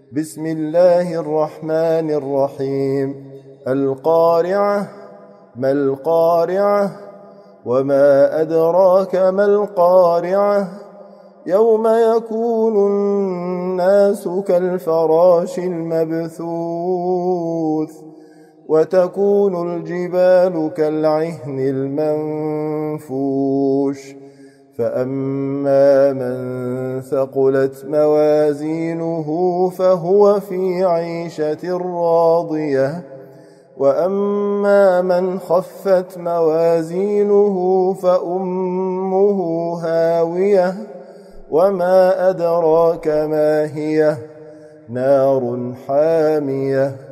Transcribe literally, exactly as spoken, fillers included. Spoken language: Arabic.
بسم الله الرحمن الرحيم القارعة ما القارعة وما أدراك ما القارعة يوم يكون الناس كالفراش المبثوث وتكون الجبال كالعهن المنفوش فأما من ثقلت موازينه فهو في عيشة راضية وأما من خفت موازينه فأمه هاوية وما أدراك ما هي نار حامية